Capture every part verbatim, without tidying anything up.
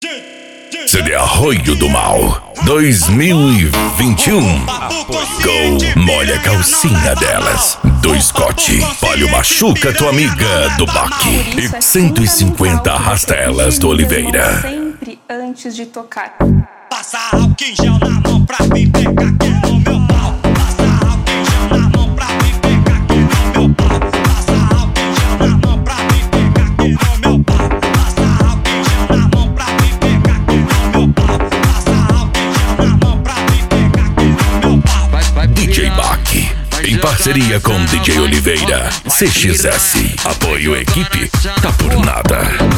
C D Arroio do Mal dois mil e vinte e um. Go, molha a calcinha delas. Do Scott, Palio machuca tua amiga do Baque. E cento e cinquenta arrasta elas do Oliveira. Sempre antes de tocar. Passa álcool em gel na mão pra mim pegar aqui no meu pau. Passa álcool em gel na mão pra mim pegar aqui no meu pau. Passa álcool em gel na mão pra mim pegar aqui no meu pau. Passa álcool em gel na mão pra mim pegar aqui no meu pau. Passa álcool em gel na mão pra mim pegar aqui no meu pau. D J Baque, em parceria com D J Oliveira. C X S, apoio equipe, tá por nada.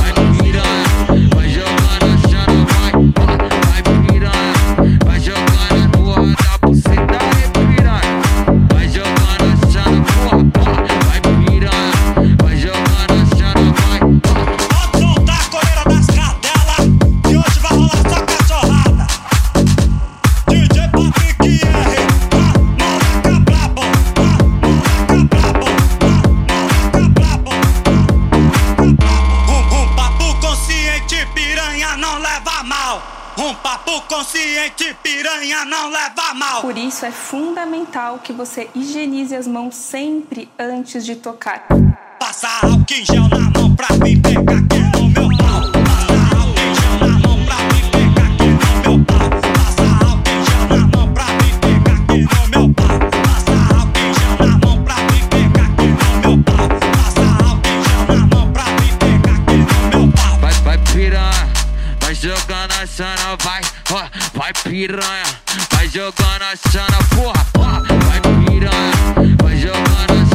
Um papo consciente, piranha não leva mal. Por isso é fundamental que você higienize as mãos sempre antes de tocar. Passa álcool em gel na mão pra mim pegar aqui no meu pau. Passa álcool em gel na mão pra mim pegar aqui no meu pau. Passa álcool em gel na mão pra mim pegar aqui no meu pau. Passa álcool em gel na mão pra mim pegar aqui no meu pau. Passa álcool em gel na mão pra mim pegar aqui no meu pau. Vai, vai piranha, vai jogando a sana, vai, ó, vai piranha, vai jogando a sana, porra, porra, vai piranha, vai jogando a